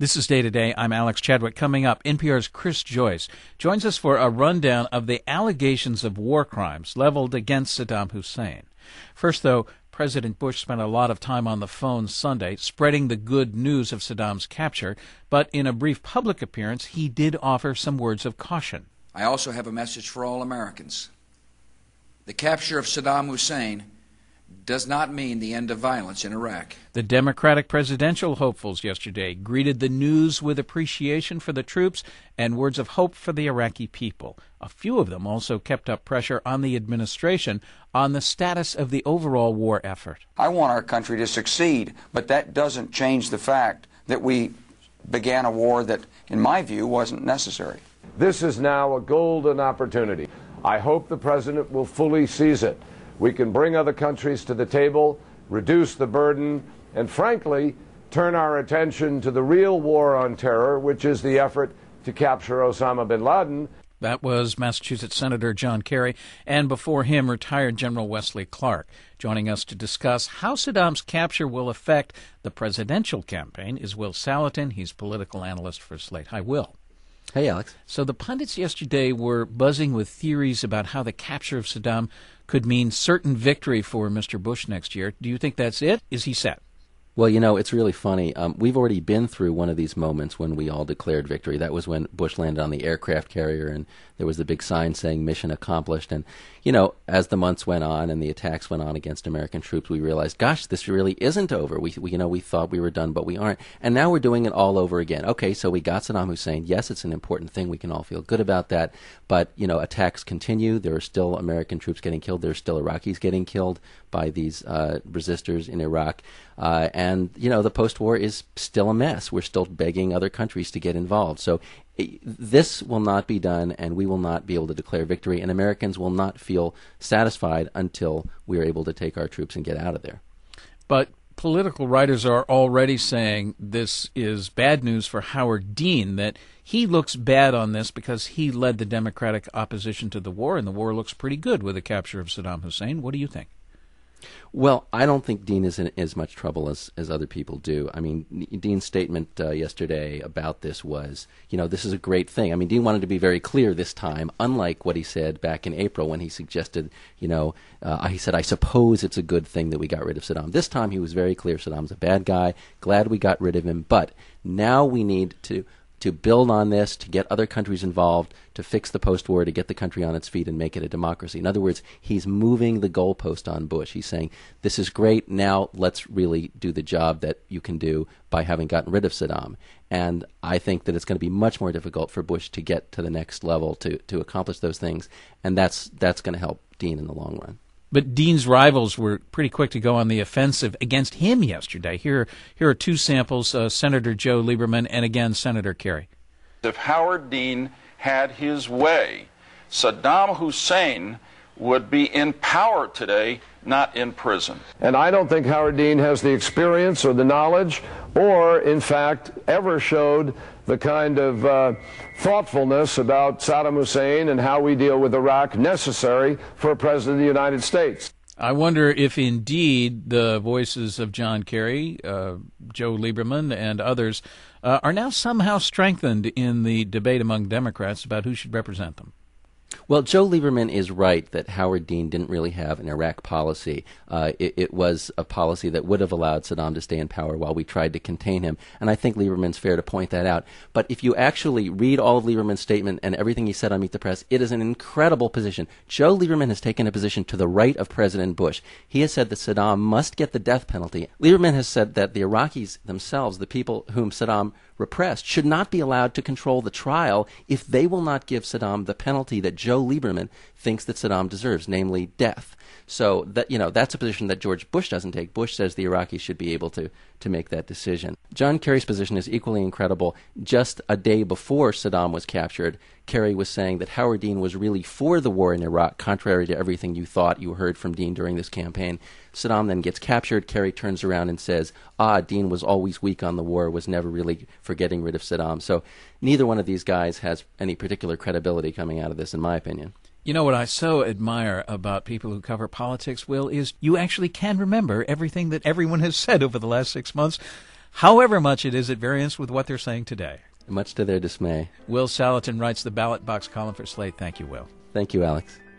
This is Day to Day. I'm Alex Chadwick. Coming up, NPR's Chris Joyce joins us for a rundown of the allegations of war crimes leveled against Saddam Hussein. First, though, President Bush spent a lot of time on the phone Sunday spreading the good news of Saddam's capture, but in a brief public appearance, he did offer some words of caution. I also have a message for all Americans. The capture of Saddam Hussein does not mean the end of violence in Iraq. The Democratic presidential hopefuls yesterday greeted the news with appreciation for the troops and words of hope for the Iraqi people. A few of them also kept up pressure on the administration on the status of the overall war effort. I want our country to succeed, but that doesn't change the fact that we began a war that, in my view, wasn't necessary. This is now a golden opportunity. I hope the president will fully seize it. We can bring other countries to the table, reduce the burden, and frankly, turn our attention to the real war on terror, which is the effort to capture Osama bin Laden. That was Massachusetts Senator John Kerry, and before him, retired General Wesley Clark. Joining us to discuss how Saddam's capture will affect the presidential campaign is Will Salatin. He's political analyst for Slate. Hi, Will. Hey, Alex. So the pundits yesterday were buzzing with theories about how the capture of Saddam could mean certain victory for Mr. Bush next year. Do you think that's it? Is he set? Well, you know, it's really funny. We've already been through one of these moments when we all declared victory. That was when Bush landed on the aircraft carrier, and there was the big sign saying mission accomplished. And, you know, as the months went on and the attacks went on against American troops, we realized, gosh, this really isn't over. We thought we were done, but we aren't. And now we're doing it all over again. Okay, so we got Saddam Hussein. Yes, it's an important thing. We can all feel good about that. But, you know, attacks continue. There are still American troops getting killed. There are still Iraqis getting killed by these resistors in Iraq. And, you know, the post-war is still a mess. We're still begging other countries to get involved. So this will not be done, and we will not be able to declare victory, and Americans will not feel satisfied until we are able to take our troops and get out of there. But political writers are already saying this is bad news for Howard Dean, that he looks bad on this because he led the Democratic opposition to the war, and the war looks pretty good with the capture of Saddam Hussein. What do you think? Well, I don't think Dean is in as much trouble as other people do. I mean, Dean's statement yesterday about this was, you know, this is a great thing. I mean, Dean wanted to be very clear this time, unlike what he said back in April when he suggested, you know, he said, I suppose it's a good thing that we got rid of Saddam. This time he was very clear. Saddam's a bad guy. Glad we got rid of him. But now we need to build on this, to get other countries involved, to fix the post-war, to get the country on its feet and make it a democracy. In other words, he's moving the goalpost on Bush. He's saying, this is great, now let's really do the job that you can do by having gotten rid of Saddam. And I think that it's going to be much more difficult for Bush to get to the next level to accomplish those things, and that's going to help Dean in the long run. But Dean's rivals were pretty quick to go on the offensive against him yesterday. Here are two samples, Senator Joe Lieberman and, again, Senator Kerry. If Howard Dean had his way, Saddam Hussein would be in power today, not in prison. And I don't think Howard Dean has the experience or the knowledge or, in fact, ever showed the kind of thoughtfulness about Saddam Hussein and how we deal with Iraq necessary for a president of the United States. I wonder if indeed the voices of John Kerry, Joe Lieberman, and others are now somehow strengthened in the debate among Democrats about who should represent them. Well, Joe Lieberman is right that Howard Dean didn't really have an Iraq policy. It was a policy that would have allowed Saddam to stay in power while we tried to contain him, and I think Lieberman's fair to point that out. But if you actually read all of Lieberman's statement and everything he said on Meet the Press, it is an incredible position. Joe Lieberman has taken a position to the right of President Bush. He has said that Saddam must get the death penalty. Lieberman has said that the Iraqis themselves, the people whom Saddam repressed, should not be allowed to control the trial if they will not give Saddam the penalty that Joe Lieberman thinks that Saddam deserves, namely death. So that, you know, that's a position that George Bush doesn't take. Bush says the Iraqis should be able to make that decision. John Kerry's position is equally incredible. Just a day before Saddam was captured, Kerry was saying that Howard Dean was really for the war in Iraq, contrary to everything you thought you heard from Dean during this campaign. Saddam then gets captured. Kerry turns around and says, Dean was always weak on the war, was never really for getting rid of Saddam. So neither one of these guys has any particular credibility coming out of this, in my opinion. You know what I so admire about people who cover politics, Will, is you actually can remember everything that everyone has said over the last 6 months. however much it is at variance with what they're saying today. Much to their dismay. Will Salatin writes the Ballot Box column for Slate. Thank you, Will. Thank you, Alex.